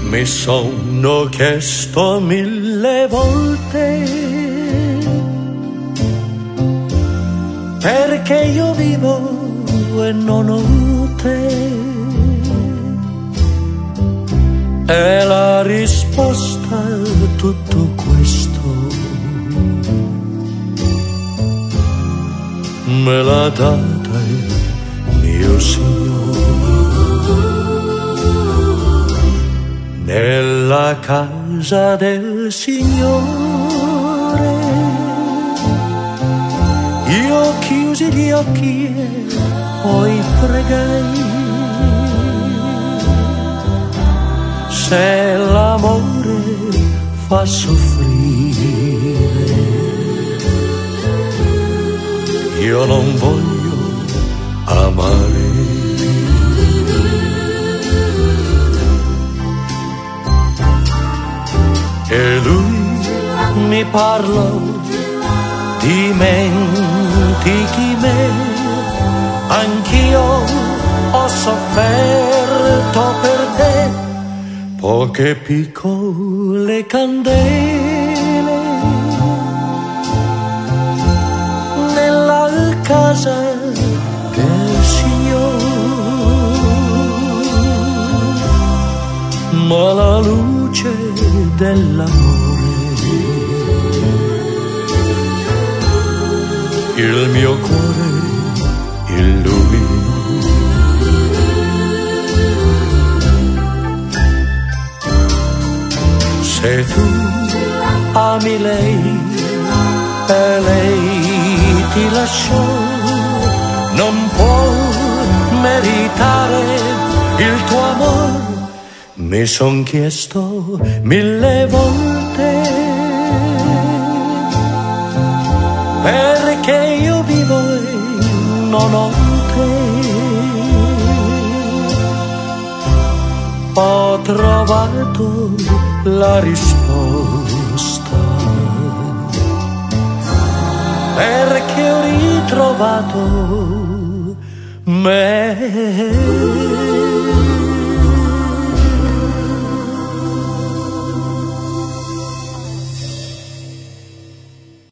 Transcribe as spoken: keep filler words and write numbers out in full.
Mi sono chiesto mille volte perché io vivo e non ho te. E la risposta a tutto questo me l'ha data il mio Signore. Nella casa del Signore io chiusi gli occhi e poi pregai. Se l'amore fa soffrire, io non voglio amare. E lui mi parla, dimentichi me, anch'io ho sofferto per te. Poche piccole candele nella casa del Signore, ma la luce dell'amore il mio cuore illuminò. Se tu ami lei e lei ti lasciò, non può meritare il tuo amore. Mi son chiesto mille volte perché io vivo e non ho te. Ho trovato la risposta perché ho ritrovato me.